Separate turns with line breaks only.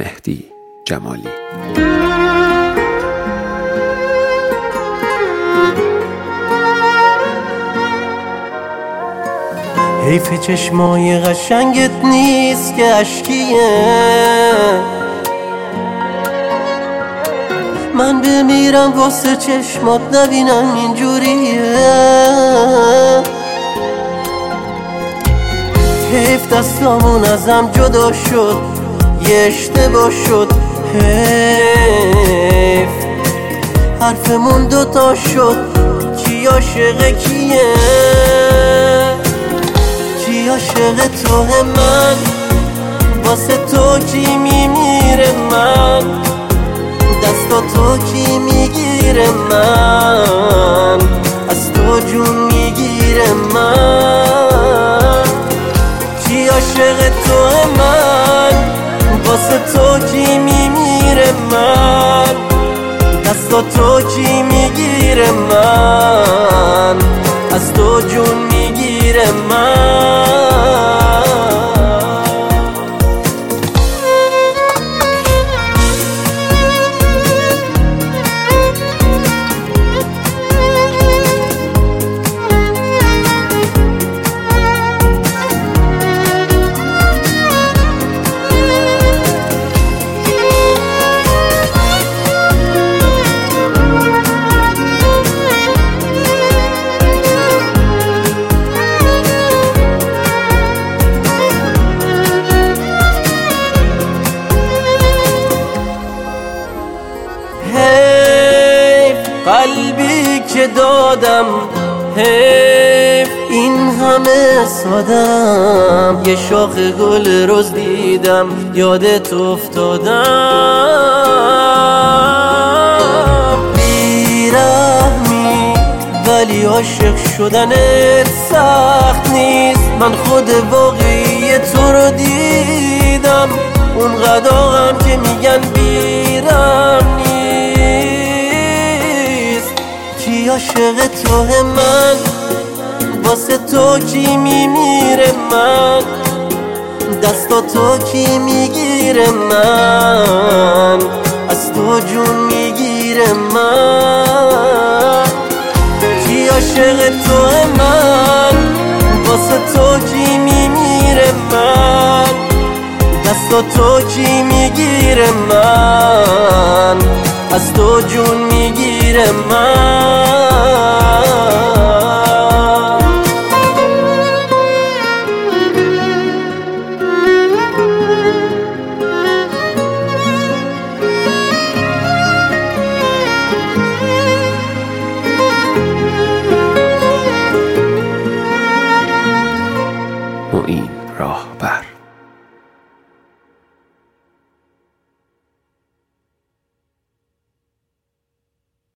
مهدی جمالی.
حیف چشمای قشنگت نیست که اشکیه، من بمیرم واسه چشمات نبینم اینجوریه. حیف دستامون ازم جدا شد، یه اشتباه شد. حیف حرفمون دوتا شد، کی عاشق کیه؟ کی عاشق توه؟ من واسه تو کی میمیره؟ من دستا تو کی میگیره؟ من از تو جون میگیره؟ من کی عاشق توه؟ من واسه تو کی میمیره؟ من دستا تو کی میگیره؟ من از تو جون میگیره؟ من قلبی که دادم، حیف این همه سادم. یه شاخ گل روز دیدم یادت افتادم. بیرحمی ولی عاشق شدنت سخت نیست. من خود واقعی تو رو دیدم، اون قداغم که میگن بیرم نیست. کی عاشق توه؟ من واسه تو کی میمیره؟ من دستا تو کی میگیره؟ من از تو جون میگیره؟ من کی عاشق توه؟ من واسه تو کی میمیره؟ من دستا تو کی میگیره؟ من از تو جون میگیره؟ من
معین راهبر.